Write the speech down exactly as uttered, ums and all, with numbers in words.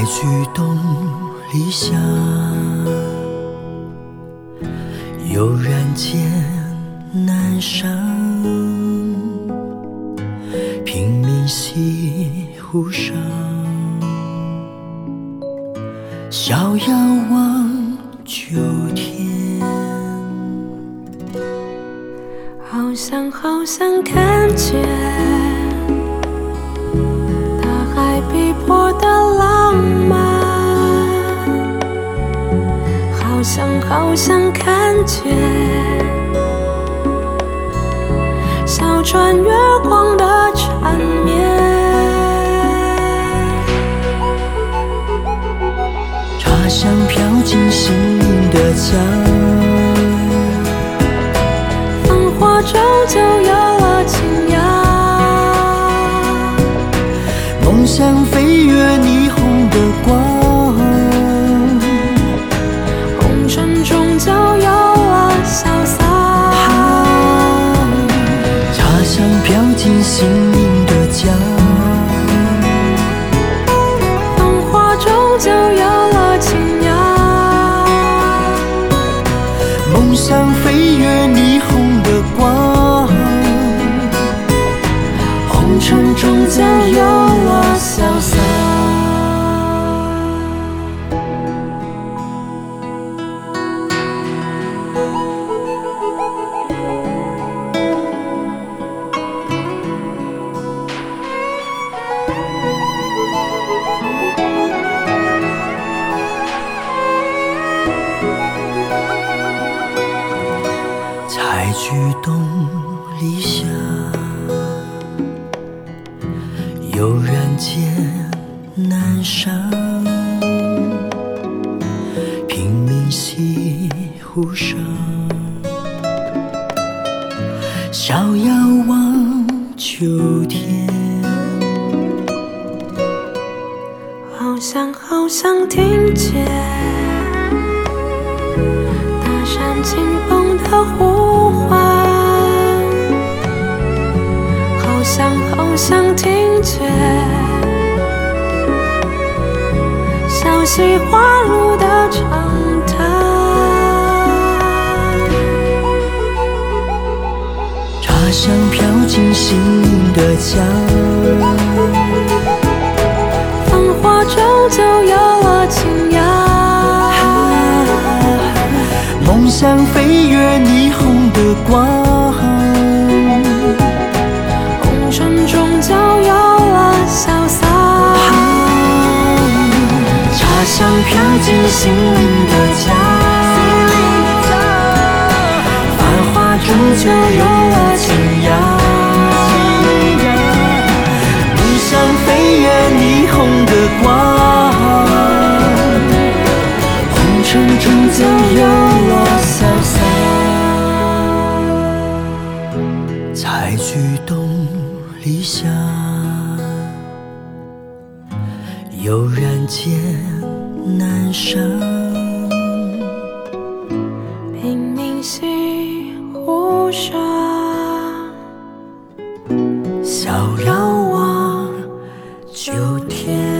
菊东篱下，悠然见南山。平明西湖上，逍遥望秋天。 好想好想看见大海碧波的浪漫，好想好想看见小船月光的缠绵。 茶香飘进心灵的家， 繁华终究有了情芽， 梦想飞越霓虹的光， 红尘终究有了潇洒， 茶香飘进心灵的家， 繁华终究有了情芽， 梦想飞越霓虹的光，红尘终究有了潇洒。采菊东篱下，悠然见南山。平明西湖上，逍遥望秋天。 好想好想听见大山清风的呼唤，好想好想听见小溪花路的长谈， 茶香飘进心灵的家， 繁华终究有了情芽， 梦想飞越霓虹的光， 红尘终究有了潇洒， 茶香飘进心灵的家，繁华终究有了情芽，梦想飞越霓虹的光，红尘终究有了潇洒。采菊东篱下，悠然见南山。 平明西湖上， 逍遥望秋天。